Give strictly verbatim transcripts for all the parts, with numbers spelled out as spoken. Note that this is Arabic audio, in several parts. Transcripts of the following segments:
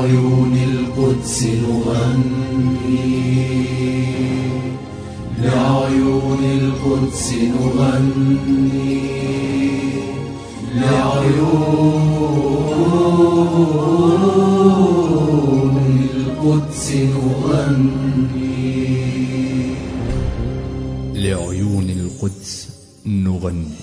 لعيون القدس نغني، لعيون القدس نغني، لعيون القدس نغني، لعيون القدس نغني،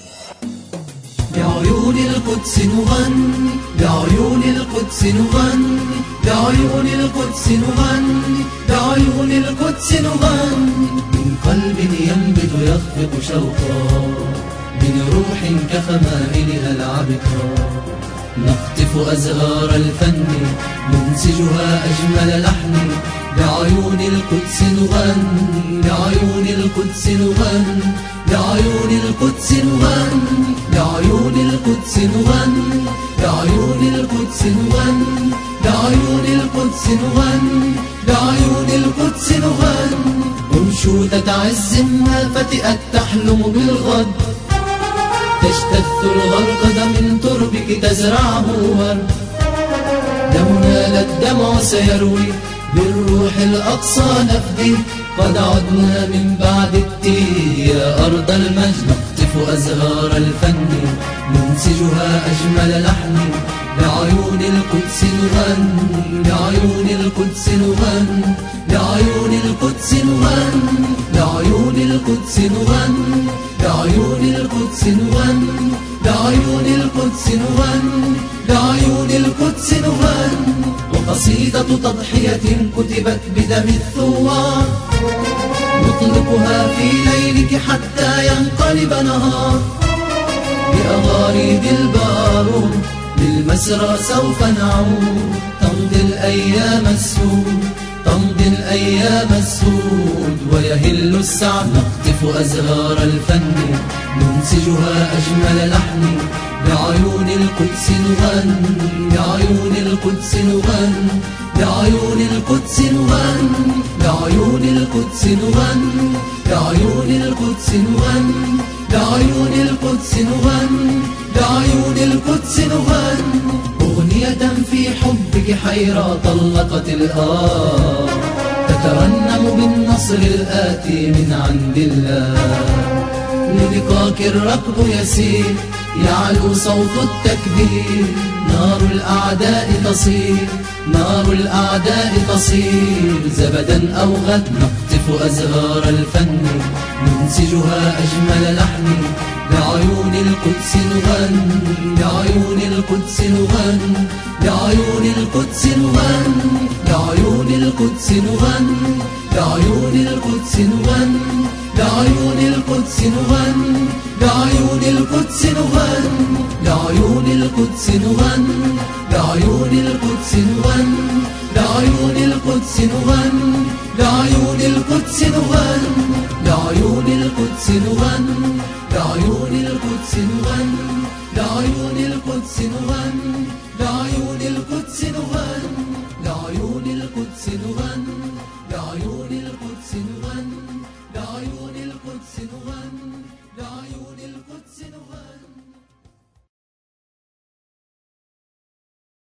لعيون القدس نغني، لعيون القدس نغني، لعيون القدس نغني، لعيون القدس نغني. من قلب ينبت يخفق شوقا، من روح كخمائلها العبقى، نقطف أزهار الفن ننسجها أجمل لحن. لعيون القدس نغني، لعيون القدس نغني، لعيون القدس نغني، لعيون القدس نغني، لعيون القدس نغني، لعيون القدس نغني، لعيون القدس نغني. أنشودة عز ما فتئت تحلم بالغد، تجتث الغرقد من تربك تزرعه ورد. لو نال الدمع سيروي بالروح الأقصى نفدي، قد عدنا من بعد التيه يا أرض المجد. نقطف أزهار الفن ننسجها أجمل لحن. لعيون القدس نغني، لعيون القدس نغني، لعيون القدس نغني، لعيون القدس نغني، لعيون القدس نغني، لعيون القدس نغني، لعيون القدس نغني. وقصيدة تضحية كتبت بدم الثوار، نطلقها في ليلك حتى ينقلب نهار. بأغاريد البارود للمسرى سوف نعود، تمضي الأيام السود، تمضي الأيام السود ويهل السعد. نقطف أزهار الفن ننسجها أجمل لحن. لعيون القدس نغني، لعيون القدس نغني، لعيون القدس نغني، لعيون القدس نغني، لعيون القدس نغني، لعيون القدس نغني، لعيون القدس نغني. أغنية في حبك حيرى طلقت الآه، تترنم بالنصر الآتي من عند الله. للقاك الركب يسير، يعلو صوت التكبير. نار الأعداء تصير، نار الأعداء تصير زبدا أو غد. نقطف أزهار الفن ننسجها أجمل لحن. لعيون القدس نغني، لعيون القدس نغني، لعيون القدس نغني، لعيون القدس نغني، لعيون القدس نغني، لعيون القدس نغني، لعيون القدس نغني، لعيون القدس نغني، لعيون القدس نغني، لعيون القدس نغني، لعيون القدس نغني، لعيون القدس نغني، لعيون القدس نغني، لعيون القدس نغني، لعيون القدس نغني، لعيون القدس نغني، لعيون القدس نغني، لعيون القدس نغني، لعيون القدس نغني.